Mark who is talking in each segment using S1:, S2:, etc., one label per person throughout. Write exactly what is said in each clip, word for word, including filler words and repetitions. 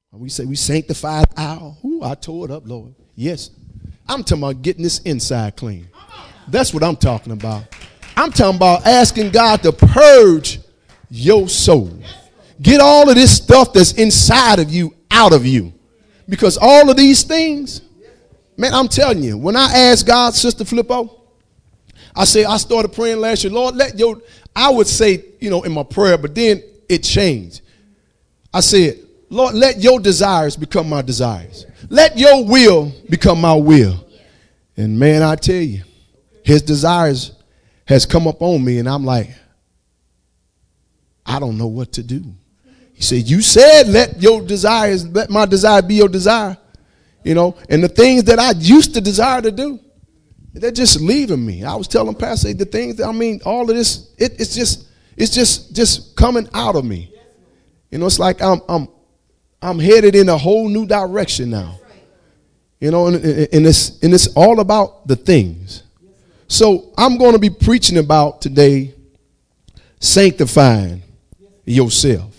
S1: We say we sanctify the aisle. Ooh, I tore it up, Lord. Yes. I'm talking about getting this inside clean. That's what I'm talking about. I'm talking about asking God to purge your soul. Get all of this stuff that's inside of you out of you. Because all of these things, man, I'm telling you, when I asked God, Sister Flippo, I say, I started praying last year, Lord, let your, I would say, you know, in my prayer, but then it changed. I said, Lord, let your desires become my desires. Let your will become my will. And man, I tell you, his desires has come up on me, and I'm like, I don't know what to do. He said, you said let your desires, let my desire be your desire. You know, and the things that I used to desire to do, they're just leaving me. I was telling Pastor, the things that, I mean, all of this, it, it's just, it's just, just coming out of me. You know, it's like I'm, I'm, I'm headed in a whole new direction now. You know, and, and it's, and it's all about the things. So I'm going to be preaching about today sanctifying yourself.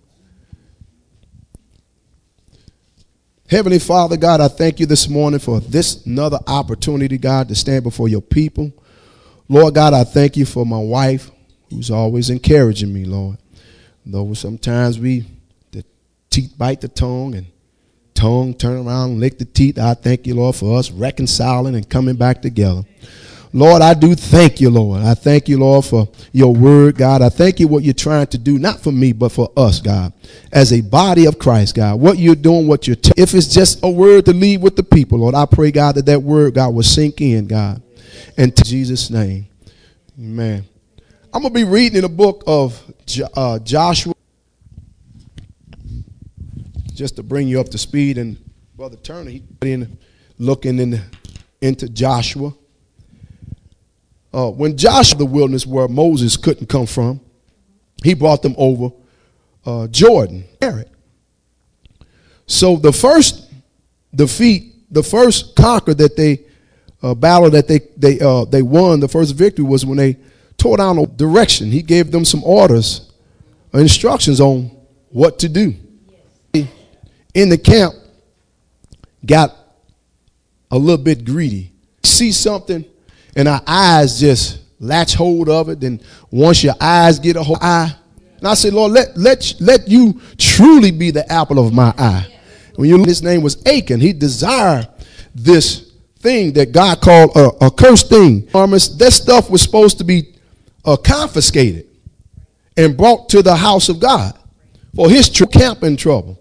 S1: Heavenly Father, God, I thank you this morning for this another opportunity, God, to stand before your people. Lord God, I thank you for my wife, who's always encouraging me, Lord. Though sometimes we, the teeth bite the tongue and tongue turn around and lick the teeth. I thank you, Lord, for us reconciling and coming back together. Lord, I do thank you, Lord. I thank you, Lord, for your word, God. I thank you what you're trying to do, not for me, but for us, God, as a body of Christ, God. What you're doing, what you're t- if it's just a word to leave with the people, Lord, I pray, God, that that word, God, will sink in, God. In Jesus' name, amen. I'm going to be reading in the book of jo- uh, Joshua, just to bring you up to speed. And Brother Turner, he's in, looking in, into Joshua. Uh, when Joshua, the wilderness where Moses couldn't come from, he brought them over uh, Jordan. So the first defeat, the first conquer that they uh, battle that they they uh, they won, the first victory was when they tore down a direction. He gave them some orders, uh, instructions on what to do. In the camp, got a little bit greedy. See something, and our eyes just latch hold of it. Then once your eyes get a hold eye, and I said, Lord, let let let you truly be the apple of my eye. When you, his name was Achan. He desired this thing that God called a, a cursed thing. That stuff was supposed to be uh, confiscated and brought to the house of God for his tr- camp in trouble.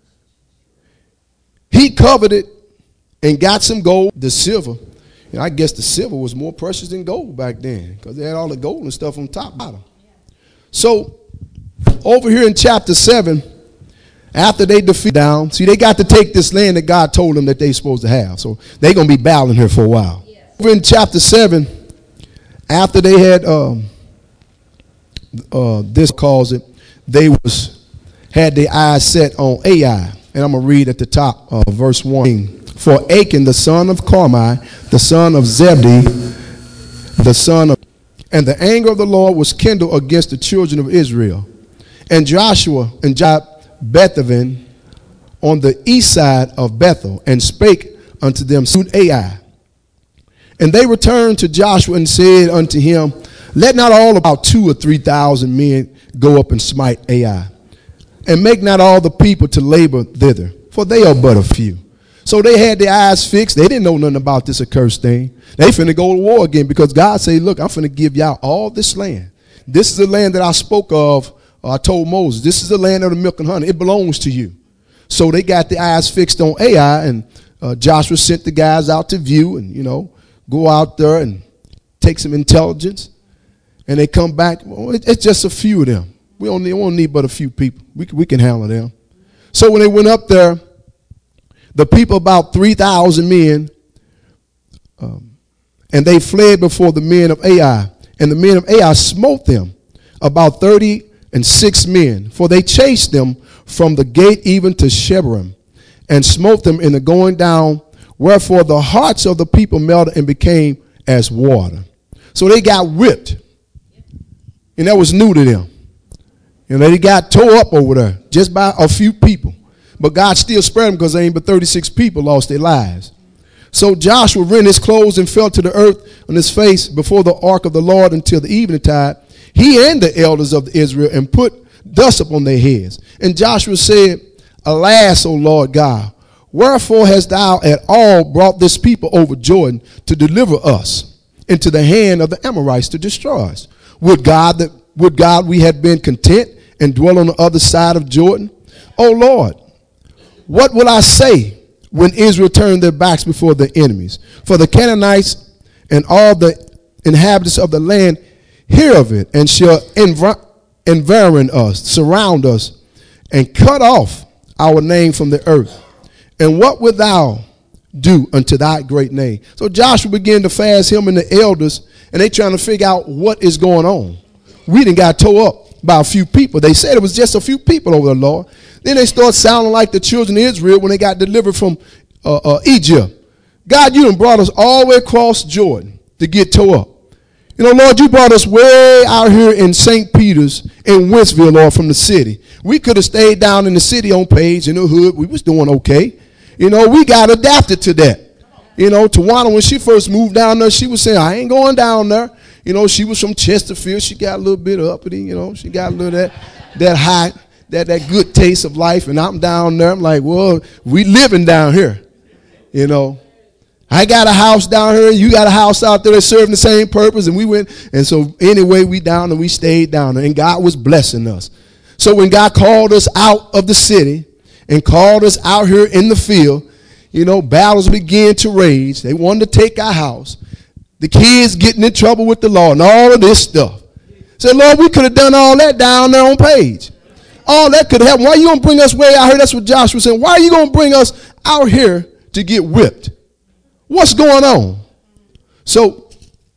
S1: He covered it and got some gold, the silver. And I guess the silver was more precious than gold back then because they had all the gold and stuff on top bottom. So over here in chapter seven, after they defeat down, see, they got to take this land that God told them that they're supposed to have. So they're going to be battling here for a while. Yes. Over in chapter seven, after they had, um, uh, this calls it, they was had their eyes set on Ai. And I'm going to read at the top of uh, verse one. For Achan, the son of Carmi, the son of Zebdi, the son of, and the anger of the Lord was kindled against the children of Israel. And Joshua and Job Bethaven on the east side of Bethel, and spake unto them, suit Ai. And they returned to Joshua and said unto him, let not all about two or three thousand men go up and smite Ai, and make not all the people to labor thither, for they are but a few. So they had their eyes fixed. They didn't know nothing about this accursed thing. They finna go to war again because God said, look, I'm finna give y'all all this land. This is the land that I spoke of. Uh, I told Moses, this is the land of the milk and honey. It belongs to you. So they got their eyes fixed on Ai, and uh, Joshua sent the guys out to view and, you know, go out there and take some intelligence. And they come back. Well, it, it's just a few of them. We only won't need but a few people. We, we can handle them. So when they went up there, the people, about three thousand men, um, and they fled before the men of Ai. And the men of Ai smote them, about thirty and six men, for they chased them from the gate even to Shebarim, and smote them in the going down, wherefore the hearts of the people melted and became as water. So they got whipped, and that was new to them. You know, they got tore up over there just by a few people. but God still spared them because ain't but thirty-six people lost their lives. So Joshua rent his clothes and fell to the earth on his face before the ark of the Lord until the eveningtide, he and the elders of Israel, and put dust upon their heads. And Joshua said, Alas, O Lord God, wherefore hast thou at all brought this people over Jordan to deliver us into the hand of the Amorites to destroy us? Would God that would God we had been content and dwell on the other side of Jordan? O Lord, what will I say when Israel turned their backs before their enemies? For the Canaanites and all the inhabitants of the land hear of it, and shall env- environ us, surround us, and cut off our name from the earth. And what wilt thou do unto thy great name? So Joshua began to fast, him and the elders, and they trying to figure out what is going on. We done got tore up by a few people. They said it was just a few people over the Lord. Then they start sounding like the children of Israel when they got delivered from uh, uh, Egypt. God, you done brought us all the way across Jordan to get tore up. You know, Lord, you brought us way out here in Saint Peter's in Wentzville, Lord, from the city. We could have stayed down in the city on Page in the hood. We was doing okay. You know, we got adapted to that. You know, Tawana, when she first moved down there, she was saying, I ain't going down there. You know, she was from Chesterfield. She got a little bit of uppity, you know. She got a little of that, that high, that, that good taste of life. And I'm down there. I'm like, well, we living down here, you know. I got a house down here. You got a house out there that's serving the same purpose. And we went. And so anyway, we down and we stayed down there. And God was blessing us. So when God called us out of the city and called us out here in the field, you know, battles began to rage. They wanted to take our house. The kids getting in trouble with the law and all of this stuff. Said, Lord, we could have done all that down there on Page. All that could have happened. Why are you going to bring us way out here? That's what Joshua said. Why are you going to bring us out here to get whipped? What's going on? So,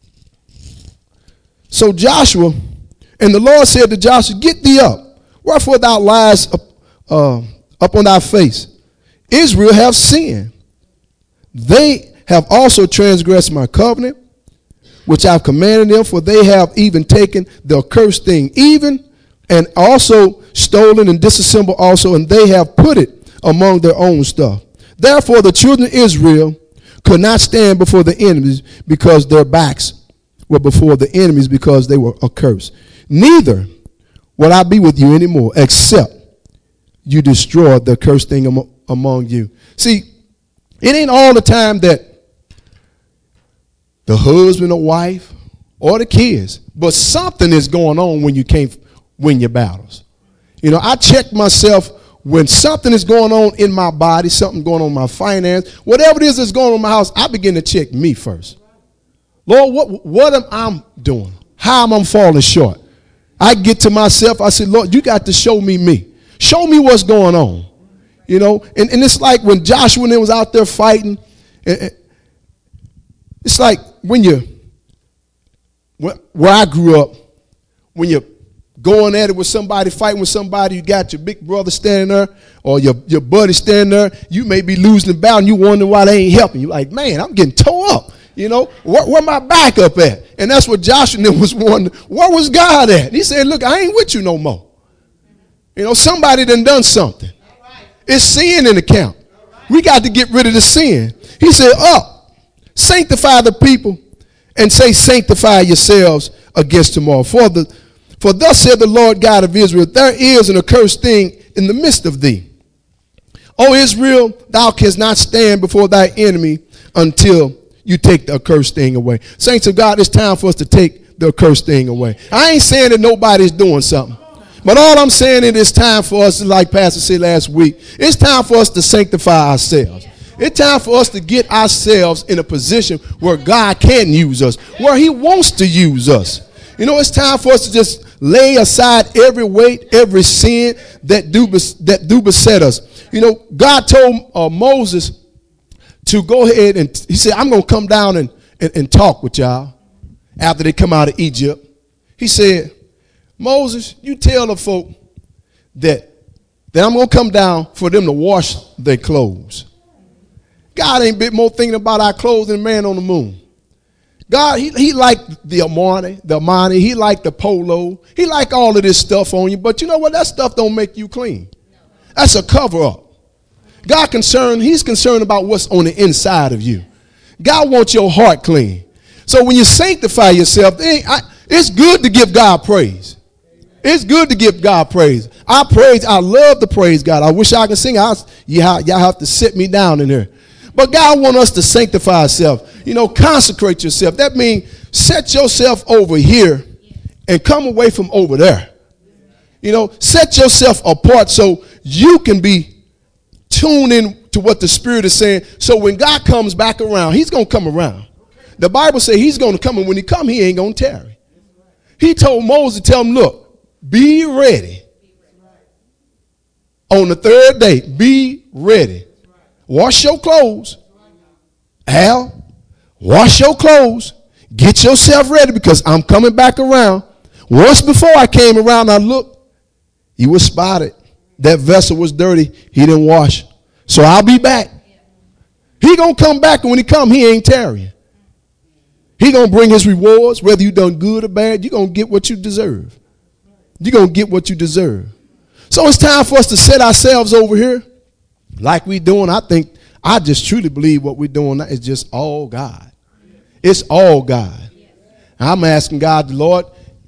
S1: so Joshua, and the Lord said to Joshua, get thee up. Wherefore thou liest up, uh, up on thy face? Israel have sinned. They have also transgressed my covenant, which I've commanded them, for they have even taken the accursed thing, even and also stolen and disassembled also, and they have put it among their own stuff. Therefore the children of Israel could not stand before the enemies because their backs were before the enemies because they were accursed. Neither will I be with you anymore, except you destroy the accursed thing am- among you. See, it ain't all the time that the husband or wife or the kids, but something is going on when you can't win your battles. You know, I check myself when something is going on in my body, something going on in my finance, whatever it is that's going on in my house, I begin to check me first. Lord, what, what am I doing? How am I falling short? I get to myself, I say, Lord, you got to show me me. Show me what's going on. You know, and, and it's like when Joshua and them was out there fighting, and, and it's like when you, where I grew up, when you're going at it with somebody, fighting with somebody, you got your big brother standing there or your, your buddy standing there, you may be losing the battle and you wonder why they ain't helping you. Like, man, I'm getting tore up. You know, where, where my backup at? And that's what Joshua was wondering. Where was God at? And he said, look, I ain't with you no more. You know, somebody done done something. Right. It's sin in the camp. Right. We got to get rid of the sin. He said, up, sanctify the people and say, sanctify yourselves against tomorrow. For the For thus said the Lord God of Israel, there is an accursed thing in the midst of thee. O Israel, thou canst not stand before thy enemy until you take the accursed thing away. Saints of God, it's time for us to take the accursed thing away. I ain't saying that nobody's doing something. But all I'm saying is it's time for us, like Pastor said last week, it's time for us to sanctify ourselves. It's time for us to get ourselves in a position where God can use us, where he wants to use us. You know, it's time for us to just lay aside every weight, every sin that do, that do beset us. You know, God told uh, Moses to go ahead and he said, I'm going to come down and, and, and talk with y'all after they come out of Egypt. He said, Moses, you tell the folk that, that I'm going to come down for them to wash their clothes. God ain't bit more thinking about our clothes than man on the moon. God, he, he liked the Armani, the Armani, he liked the Polo, he liked all of this stuff on you, but you know what? That stuff don't make you clean. That's a cover up. God concerned, he's concerned about what's on the inside of you. God wants your heart clean. So when you sanctify yourself, it's good to give God praise. It's good to give God praise. I praise, I love to praise God. I wish I could sing. I, y'all, y'all have to sit me down in there. But God wants us to sanctify ourselves. You know, consecrate yourself. That means set yourself over here and come away from over there. You know, set yourself apart so you can be tuned in to what the Spirit is saying. So when God comes back around, he's going to come around. The Bible says he's going to come, and when he come, he ain't going to tarry. He told Moses to tell him, look, be ready. On the third day, be ready. Wash your clothes. Al, wash your clothes. Get yourself ready because I'm coming back around. Once before I came around, I looked. You were spotted. That vessel was dirty. He didn't wash. So I'll be back. He going to come back, and when he come, he ain't tarrying. He going to bring his rewards. Whether you done good or bad, you're going to get what you deserve. You're going to get what you deserve. So it's time for us to set ourselves over here like we're doing. I think, I just truly believe what we're doing is just all God. It's all God. I'm asking God, the Lord,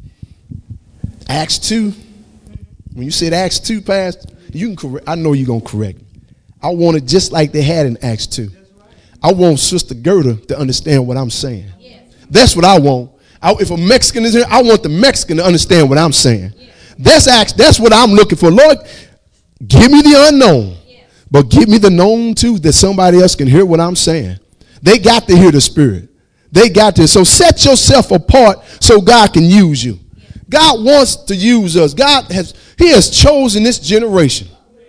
S1: Acts two. When you said Acts two, Pastor, you can correct. I know you're going to correct me. I want it just like they had in Acts two. I want Sister Gerda to understand what I'm saying. That's what I want. I, if a Mexican is here, I want the Mexican to understand what I'm saying. That's actually, that's what I'm looking for. Lord, give me the unknown, but give me the known too, that somebody else can hear what I'm saying. They got to hear the Spirit. They got to. So set yourself apart so God can use you. God wants to use us. God has, he has chosen this generation.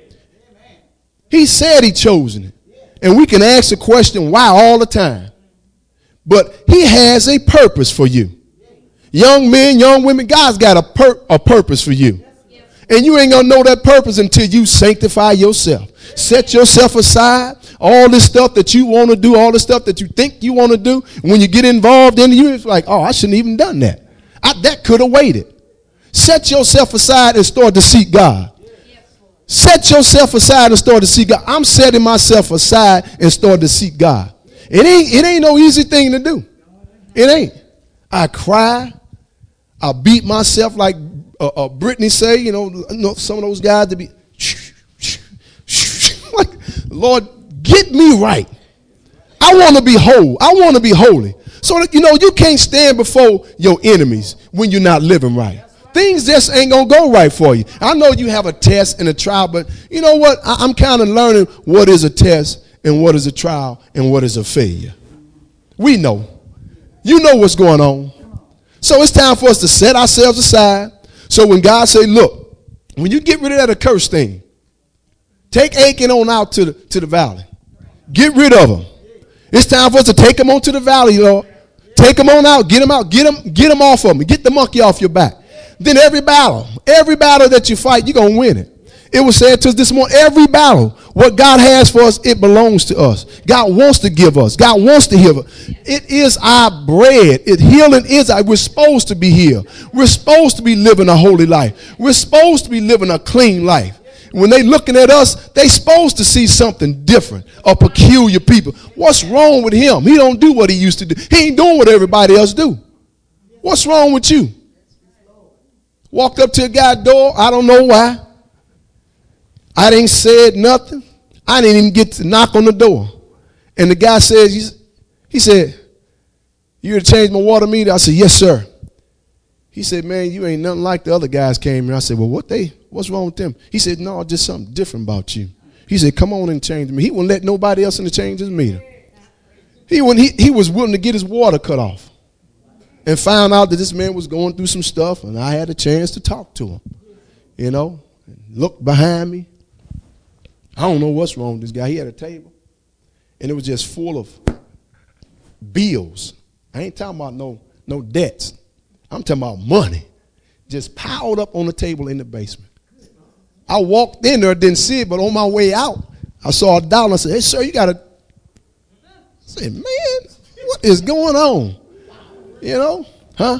S1: He said he chosen it. And we can ask the question, why, all the time. But he has a purpose for you. Young men, young women, God's got a, pur- a purpose for you. And you ain't going to know that purpose until you sanctify yourself. Set yourself aside. All this stuff that you want to do, all the stuff that you think you want to do, when you get involved in it, you're like, oh, I shouldn't even done that. I, that could have waited. Set yourself aside and start to seek God. Set yourself aside and start to seek God. I'm setting myself aside and start to seek God. It ain't, it ain't no easy thing to do. It ain't. I cry. I beat myself like uh, uh, Brittany say, you know, you know, some of those guys to be like, Lord, get me right. I want to be whole. I want to be holy. So, you know, you can't stand before your enemies when you're not living right. Things just ain't going to go right for you. I know you have a test and a trial, but you know what? I, I'm kind of learning what is a test and what is a trial and what is a failure. We know. You know what's going on. So it's time for us to set ourselves aside. So when God say, look, when you get rid of that accursed thing, take Achan on out to the, to the valley. Get rid of them. It's time for us to take them on to the valley, Lord. Take them on out. Get them out. Get them, get them off of me. Get the monkey off your back. Then every battle, every battle that you fight, you're going to win it. It was said to us this morning, every battle, what God has for us, it belongs to us. God wants to give us. God wants to heal us. It is our bread. It, healing is our, we're supposed to be healed. We're supposed to be living a holy life. We're supposed to be living a clean life. When they looking at us, they supposed to see something different, a peculiar people. What's wrong with him? He don't do what he used to do. He ain't doing what everybody else do. What's wrong with you? Walked up to a guy's door. I don't know why. I didn't said nothing. I didn't even get to knock on the door. And the guy says, he said, you here to change my water meter? I said, yes, sir. He said, man, you ain't nothing like the other guys came here. I said, well, what they, what's wrong with them? He said, no, just something different about you. He said, come on and change me. He wouldn't let nobody else in to change his meter. He, when he, he was willing to get his water cut off. And found out that this man was going through some stuff, and I had a chance to talk to him. You know, looked behind me. I don't know what's wrong with this guy. He had a table, and it was just full of bills. I ain't talking about no, no debts. I'm talking about money. Just piled up on the table in the basement. I walked in there, didn't see it, but on my way out, I saw a dollar. I said, hey, sir, you got to. I said, man, what is going on? You know, huh?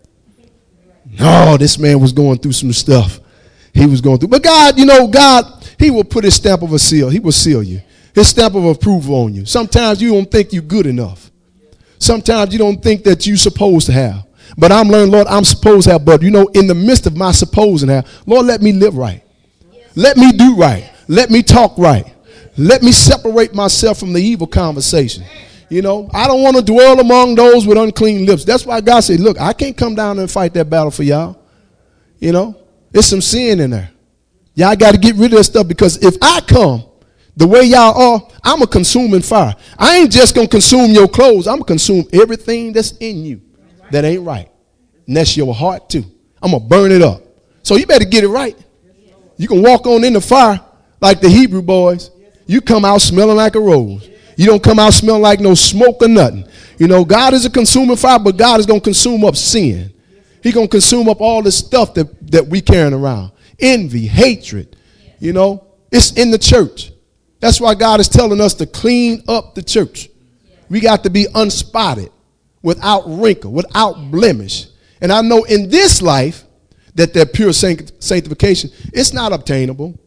S1: No, this man was going through some stuff. He was going through. But God, you know, God, he will put his stamp of a seal. He will seal you. His stamp of approval on you. Sometimes you don't think you're good enough. Sometimes you don't think that you're supposed to have. But I'm learning, Lord, I'm supposed to have. But, you know, in the midst of my supposing to have, Lord, let me live right. Let me do right. Let me talk right. Let me separate myself from the evil conversation. You know, I don't want to dwell among those with unclean lips. That's why God said, look, I can't come down and fight that battle for y'all. You know, there's some sin in there. Y'all got to get rid of that stuff, because if I come the way y'all are, I'm a consuming fire. I ain't just going to consume your clothes. I'm going to consume everything that's in you that ain't right. And that's your heart too. I'm going to burn it up. So you better get it right. You can walk on in the fire like the Hebrew boys. You come out smelling like a rose. You don't come out smelling like no smoke or nothing. You know, God is a consuming fire, but God is going to consume up sin. He's going to consume up all the stuff that, that we carrying around. Envy, hatred, you know, it's in the church. That's why God is telling us to clean up the church. We got to be unspotted, without wrinkle, without blemish. And I know in this life that that pure sanctification, it's not obtainable.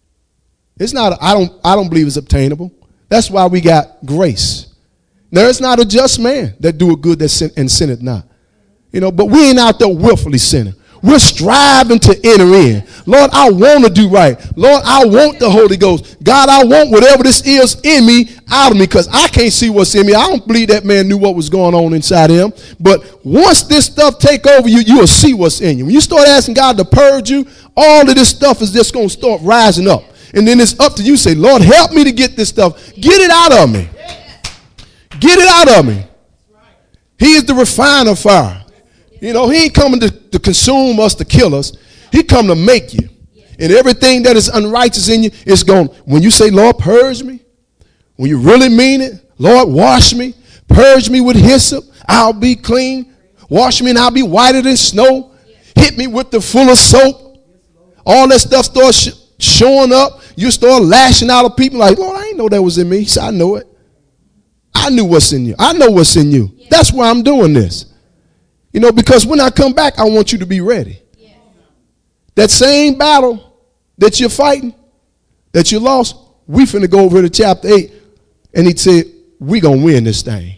S1: It's not, I don't, I don't believe it's obtainable. That's why we got grace. There is not a just man that do a good that sin and sinneth not. You know, but we ain't out there willfully sinning. We're striving to enter in. Lord, I want to do right. Lord, I want the Holy Ghost. God, I want whatever this is in me out of me, because I can't see what's in me. I don't believe that man knew what was going on inside him. But once this stuff take over you, you'll see what's in you. When you start asking God to purge you, all of this stuff is just going to start rising up. And then it's up to you. Say, Lord, help me to get this stuff. Get it out of me. Get it out of me. He is the refiner fire. You know, he ain't coming to, to consume us, to kill us. He come to make you. And everything that is unrighteous in you is gone. When you say, Lord, purge me, when you really mean it, Lord, wash me, purge me with hyssop, I'll be clean. Wash me and I'll be whiter than snow. Hit me with the full of soap. All that stuff starts sh- showing up. You start lashing out at people like, Lord, I didn't know that was in me. He said, I know it. I knew what's in you. I know what's in you. That's why I'm doing this. You know, because when I come back, I want you to be ready. Yeah. That same battle that you're fighting, that you lost, we finna go over to chapter eight, and he said, we gonna win this thing.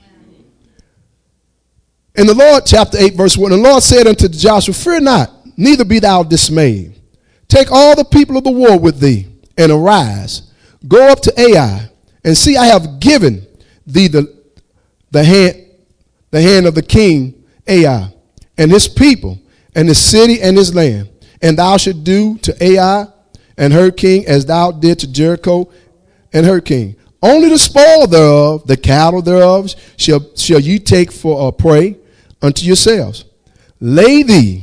S1: And the Lord, chapter eight, verse one, the Lord said unto Joshua, fear not, neither be thou dismayed. Take all the people of the war with thee, and arise. Go up to Ai, and see, I have given thee the, the, hand, the hand of the king Ai, and his people, and his city, and his land. And thou should do to Ai and her king as thou did to Jericho and her king. Only the spoil thereof, the cattle thereof, shall, shall ye take for a prey unto yourselves. Lay thee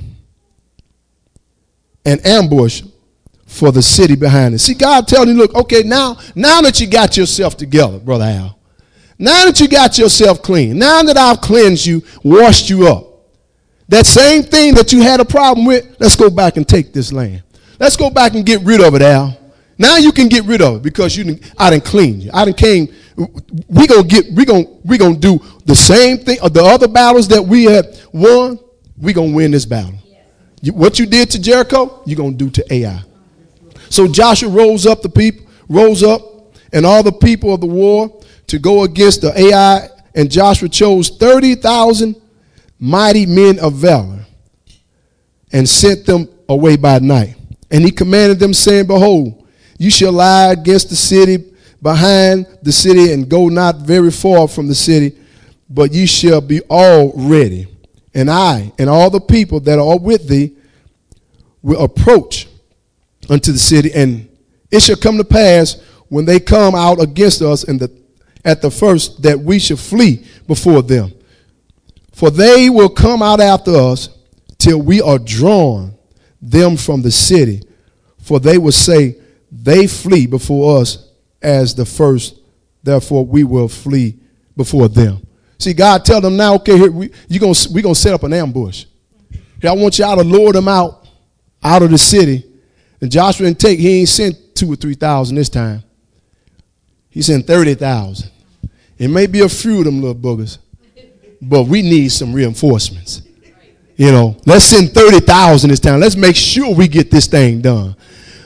S1: an ambush for the city behind it. See, God telling you, look, okay, now, now that you got yourself together, Brother Al, now that you got yourself clean, now that I've cleansed you, washed you up, that same thing that you had a problem with, let's go back and take this land. Let's go back and get rid of it, Al. Now you can get rid of it because you didn't, I didn't clean you. I didn't came. We gonna get. We gonna we gonna do the same thing. The other battles that we had won, we gonna win this battle. You, what you did to Jericho, you gonna do to Ai. So Joshua rose up the people, rose up, and all the people of the war to go against the Ai, and Joshua chose thirty thousand mighty men of valor and sent them away by night. And he commanded them, saying, behold, you shall lie against the city behind the city, and go not very far from the city, but ye shall be all ready. And I and all the people that are with thee will approach unto the city, and it shall come to pass when they come out against us in the, at the first, that we shall flee before them. For they will come out after us till we are drawn them from the city. For they will say, they flee before us as the first, therefore we will flee before them. See, God tell them now, okay, here we you gonna we gonna set up an ambush. Here, I want y'all to lure them out, out of the city. And Joshua didn't take, he ain't sent two or three thousand this time. He sent thirty thousand. It may be a few of them little boogers, but we need some reinforcements. You know, let's send thirty thousand this time. Let's make sure we get this thing done.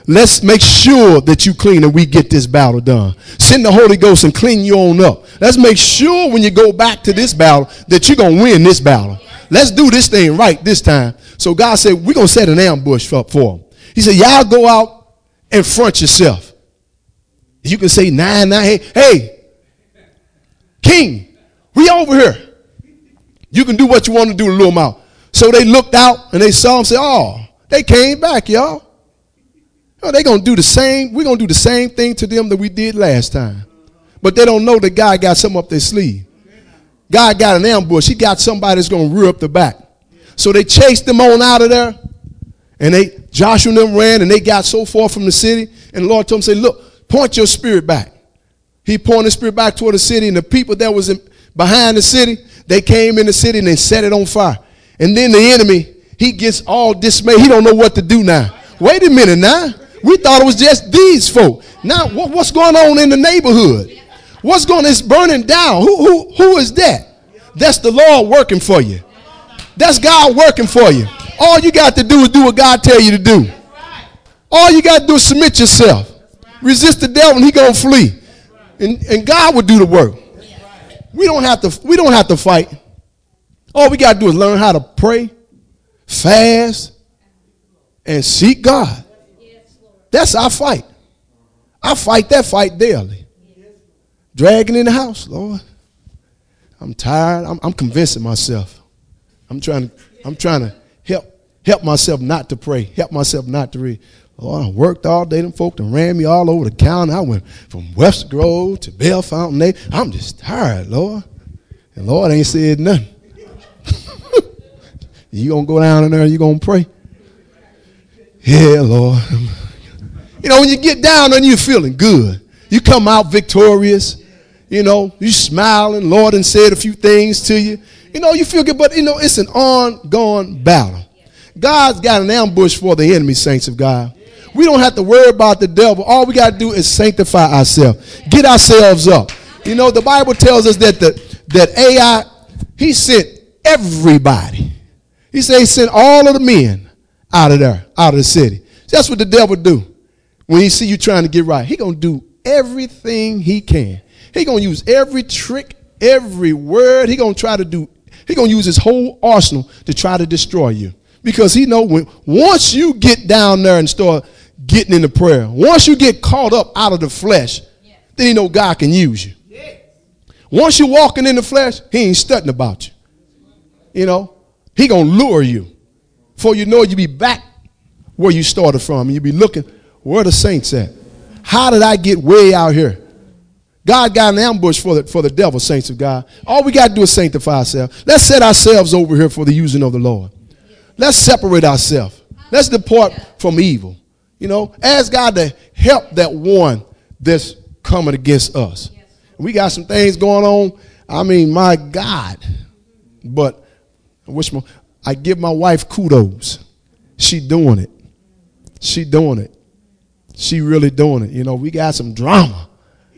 S1: let's make sure that you clean and we get this battle done. Send the Holy Ghost and clean you on up. Let's make sure when you go back to this battle that you're going to win this battle. Let's do this thing right this time. So God said, we're going to set an ambush up for them. He said, y'all go out and front yourself. You can say, nine, nine, hey, hey, king, we over here. You can do what you want to do to lure them out. So they looked out and they saw him and said, oh, they came back, y'all. Oh, they're going to do the same. We're going to do the same thing to them that we did last time. But they don't know that God got something up their sleeve. God got an ambush. He got somebody that's going to rear up the back. So they chased them on out of there. And they, Joshua and them ran and they got so far from the city. And the Lord told them, say, look, point your spirit back. He pointed his spirit back toward the city. And the people that was in, behind the city, they came in the city and they set it on fire. And then the enemy, he gets all dismayed. He don't know what to do now. Wait a minute now. We thought it was just these folk. Now what, what's going on in the neighborhood? What's going on? It's burning down. Who, who, who is that? That's the Lord working for you. That's God working for you. All you got to do is do what God tell you to do. All you got to do is submit yourself. Resist the devil and he going to flee. And, and God will do the work. We don't have to, we don't have to fight. All we got to do is learn how to pray, fast, and seek God. That's our fight. I fight that fight daily. Dragging in the house, Lord. I'm tired. I'm, I'm convincing myself. I'm trying to, I'm trying to help, help myself not to pray. Help myself not to read. Lord, I worked all day. Them folk done ran me all over the county. I went from West Grove to Bell Fountain. I'm just tired, Lord. And Lord ain't said nothing. You gonna go down in there and you gonna pray? Yeah, Lord. You know, when you get down there and you're feeling good, you come out victorious. You know, you smiling. Lord and said a few things to you. You know, you feel good, but you know, it's an ongoing battle. God's got an ambush for the enemy, saints of God. We don't have to worry about the devil. All we got to do is sanctify ourselves. Get ourselves up. You know, the Bible tells us that the that A I, he sent everybody. He said he sent all of the men out of there, out of the city. That's what the devil do. When he see you trying to get right, he going to do everything he can. He going to use every trick, every word. He going to try to do, he going to use his whole arsenal to try to destroy you. Because he know when, once you get down there and start getting into prayer, once you get caught up out of the flesh, yeah. then he know God can use you. Yeah. Once you're walking in the flesh, he ain't studying about you. You know, he going to lure you. Before you know it, you be back where you started from. And you be looking, where the saints at? How did I get way out here? God got an ambush for the, for the devil, saints of God. All we got to do is sanctify ourselves. Let's set ourselves over here for the using of the Lord. Let's separate ourselves. Let's depart from evil. You know, ask God to help that one that's coming against us. We got some things going on. I mean, my God. But I wish my, I give my wife kudos. She doing it. She doing it. She really doing it. You know, we got some drama.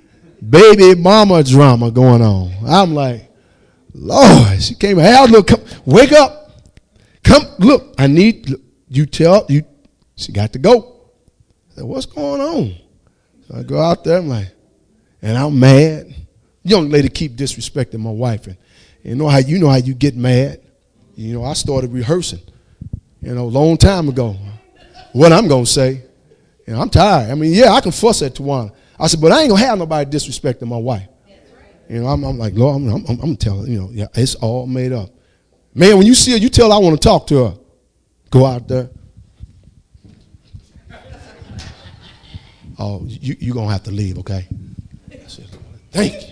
S1: Baby mama drama going on. I'm like, Lord, she came, hey, look, come, wake up. Come, look, I need, look, you tell, you, she got to go. I said, what's going on? So I go out there, I'm like, and I'm mad. Young lady keep disrespecting my wife. And you know how you know how you get mad. You know, I started rehearsing, you know, a long time ago. What I'm going to say. You know, I'm tired. I mean, yeah, I can fuss at Tawana. I said, but I ain't going to have nobody disrespecting my wife. You know, I'm, I'm like, Lord, I'm, I'm, I'm going to tell her, you know, yeah, it's all made up. Man, when you see her, you tell her I want to talk to her. Go out there. Oh, you, you're going to have to leave, okay? I said, thank you.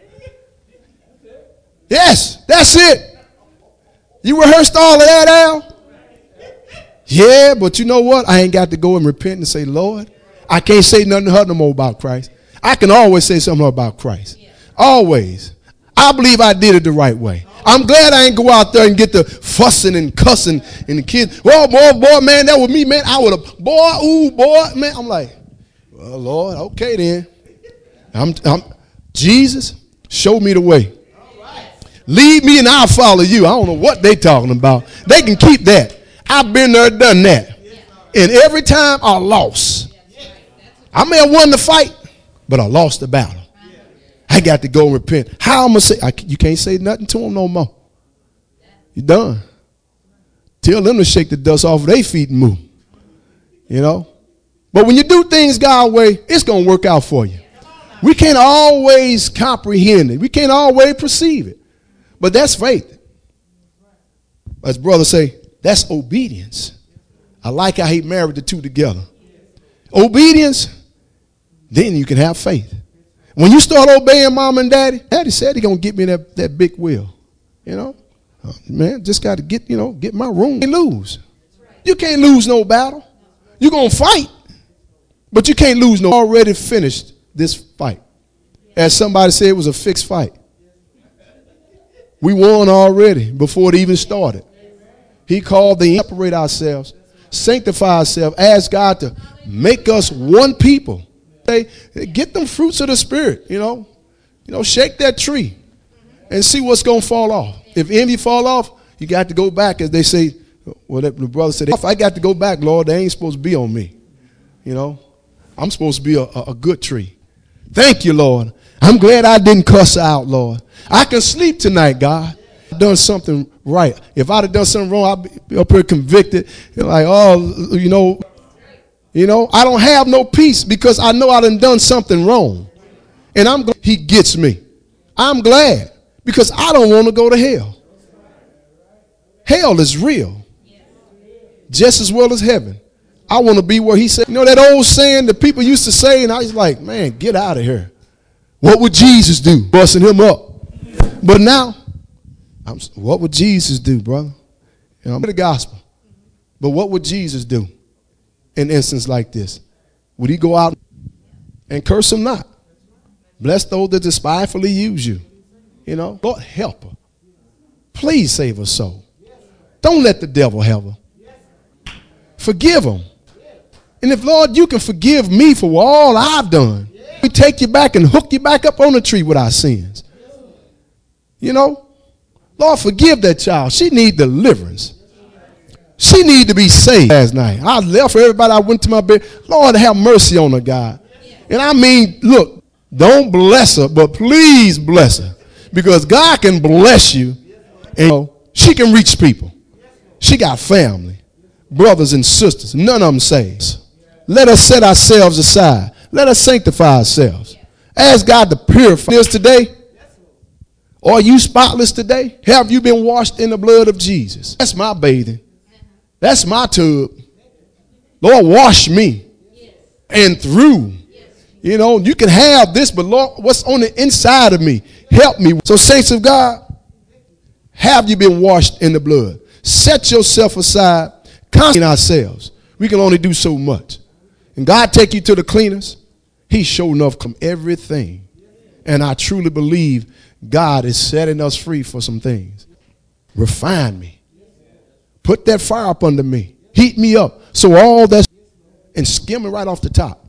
S1: Yes, that's it. You rehearsed all of that, Al? Yeah, but you know what? I ain't got to go and repent and say, Lord, I can't say nothing to her no more about Christ. I can always say something about Christ. Always. I believe I did it the right way. I'm glad I ain't go out there and get the fussing and cussing and the kids. Oh, boy, boy, man, that was me, man. I would have, boy, ooh, boy, man. I'm like, well, Lord, okay then. I'm, I'm Jesus, show me the way. Lead me and I'll follow you. I don't know what they talking about. They can keep that. I've been there, done that. And every time I lost. I may have won the fight, but I lost the battle. I got to go and repent. How am I going to say? I, you can't say nothing to them no more. You're done. Tell them to shake the dust off of their feet and move. You know? But when you do things God's way, it's going to work out for you. We can't always comprehend it. We can't always perceive it. But that's faith. As brothers say, that's obedience. I like how he married the two together. Obedience, then you can have faith. When you start obeying mom and daddy, daddy said he's going to get me that, that big wheel. You know, uh, man, just got to get, you know, get my room. You can't lose. You can't lose no battle. You're going to fight, but you can't lose no. Already finished this fight. As somebody said, it was a fixed fight. We won already before it even started. He called the separate ourselves, sanctify ourselves, ask God to make us one people. Hey, get them fruits of the Spirit, you know. You know, shake that tree and see what's going to fall off. If envy fall off, you got to go back, as they say. Well, the brother said, if I got to go back, Lord, they ain't supposed to be on me. You know, I'm supposed to be a, a, a good tree. Thank you, Lord. I'm glad I didn't cuss out, Lord. I can sleep tonight, God. I've done something right. If I'd have done something wrong, I'd be up here convicted. Like, oh, you know, you know, I don't have no peace because I know I done done something wrong. And I'm glad he gets me. I'm glad because I don't want to go to hell. Hell is real. Just as well as heaven. I want to be where he said, you know that old saying that people used to say, and I was like, man, get out of here. What would Jesus do? Busting him up. But now, I'm, what would Jesus do, brother? You know, I'm in the gospel. But what would Jesus do in an instance like this? Would he go out and curse him not? Bless those that despitefully use you. You know, Lord, help her. Please save her soul. Don't let the devil have her. Forgive him. And if, Lord, you can forgive me for all I've done, we take you back and hook you back up on the tree with our sins. You know, Lord, forgive that child. She need deliverance. She need to be saved. Last night, I left for everybody. I went to my bed. Lord, have mercy on her, God. And I mean, look, don't bless her, but please bless her. Because God can bless you, and you know, she can reach people. She got family, brothers and sisters. None of them saved. Let us set ourselves aside. Let us sanctify ourselves. Ask God to purify us today. Are you spotless today? Have you been washed in the blood of Jesus? That's my bathing. That's my tub. Lord, wash me and through. You know, you can have this, but Lord, what's on the inside of me? Help me. So, saints of God, have you been washed in the blood? Set yourself aside. Clean ourselves. We can only do so much. And God take you to the cleaners. He's showing enough from everything. And I truly believe God is setting us free for some things. Refine me. Put that fire up under me. Heat me up. So all that's and skim it right off the top.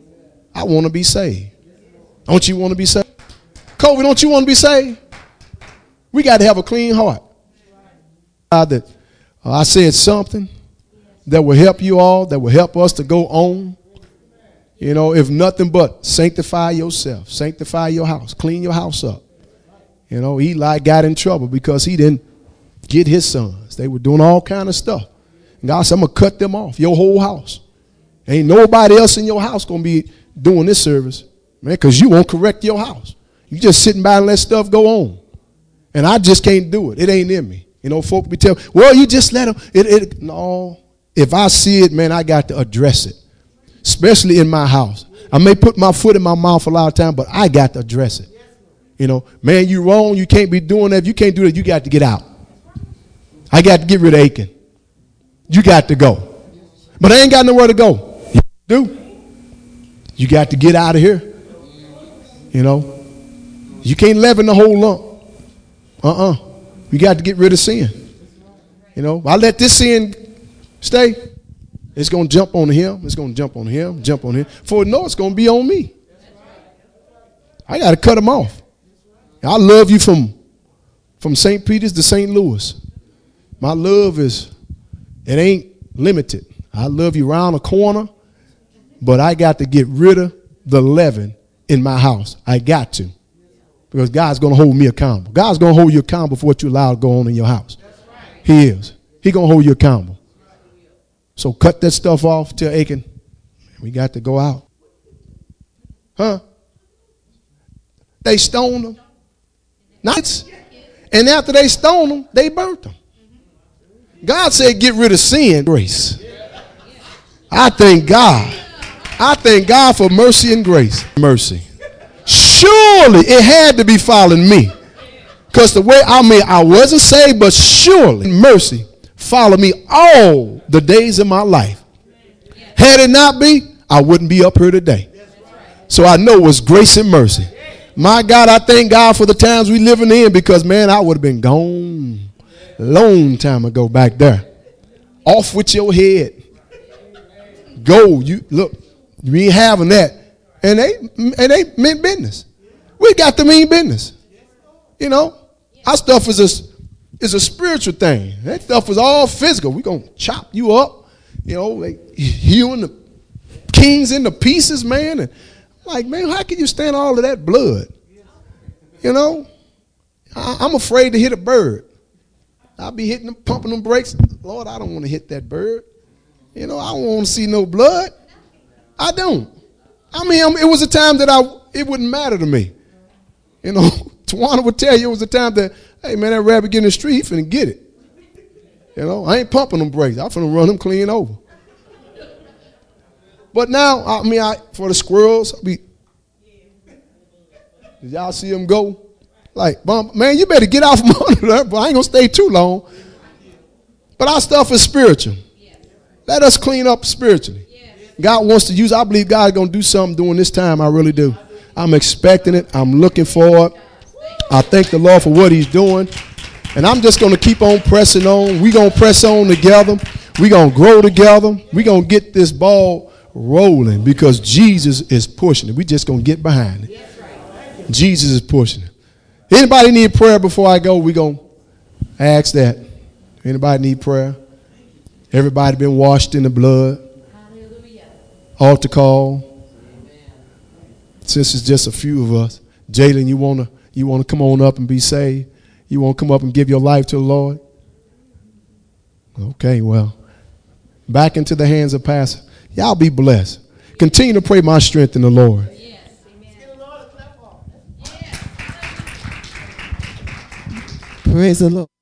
S1: I want to be saved. Don't you want to be saved? Kobe, don't you want to be saved? We got to have a clean heart. God, that uh, I said something that will help you all, that will help us to go on. You know, if nothing but sanctify yourself, sanctify your house, clean your house up. You know, Eli got in trouble because he didn't get his sons. They were doing all kind of stuff. And God said, I'm going to cut them off, your whole house. Ain't nobody else in your house going to be doing this service, man, because you won't correct your house. You just sitting by and let stuff go on. And I just can't do it. It ain't in me. You know, folk be telling, well, you just let them. It, it, no, if I see it, man, I got to address it, especially in my house. I may put my foot in my mouth a lot of time, but I got to address it. You know, man, you wrong. You can't be doing that. If you can't do that, you got to get out. I got to get rid of Achan. You got to go. But I ain't got nowhere to go. You do. You got to get out of here. You know, you can't live in the whole lump. Uh-uh. You got to get rid of sin. You know, I let this sin stay. It's going to jump on him. It's going to jump on him, jump on him. For no, it's going to be on me. I got to cut him off. I love you from, from Saint Peter's to Saint Louis. My love is, it ain't limited. I love you around the corner. But I got to get rid of the leaven in my house. I got to. Because God's going to hold me accountable. God's going to hold you accountable for what you allow to go on in your house. He is. He's going to hold you accountable. So cut that stuff off, tell Achan, we got to go out. Huh? They stoned them. Nights. And after they stoned them, they burnt them. God said get rid of sin, grace. I thank God. I thank God for mercy and grace. Mercy. Surely it had to be following me. Because the way, I mean, I wasn't saved, but surely mercy followed me all the days of my life. Had it not be, I wouldn't be up here today. So I know it was grace and mercy. My God, I thank God for the times we living in, because, man, I would have been gone a long time ago back there. Off with your head. Go. You look, we ain't having that. And they and they meant business. We got to mean business. You know, our stuff is a, is a spiritual thing. That stuff is all physical. We're going to chop you up. You know, like hewing the kings into pieces, man. And like, man, how can you stand all of that blood? You know, I, I'm afraid to hit a bird. I'll be hitting them, pumping them brakes. Lord, I don't want to hit that bird. You know, I don't want to see no blood. I don't. I mean, it was a time that I it wouldn't matter to me. You know, Tawana would tell you it was a time that, hey, man, that rabbit get in the street, he finna get it. You know, I ain't pumping them brakes. I'm finna run them clean over. But now, I mean, I, for the squirrels, I be, did y'all see them go? Like, man, you better get out from under there, but I ain't gonna stay too long. But our stuff is spiritual. Let us clean up spiritually. God wants to use, I believe God is going to do something during this time. I really do. I'm expecting it. I'm looking for it. I thank the Lord for what he's doing. And I'm just going to keep on pressing on. We're going to press on together. We're going to grow together. We're going to get this ball rolling because Jesus is pushing it. We're just going to get behind it. Jesus is pushing it. Anybody need prayer before I go? We're going to ask that. Anybody need prayer? Everybody been washed in the blood. Altar call. Amen. Since it's just a few of us, Jalen, you wanna you wanna come on up and be saved? You wanna come up and give your life to the Lord? Okay, well, back into the hands of Pastor. Y'all be blessed. Continue to pray my strength in the Lord. Yes, amen. Praise the Lord.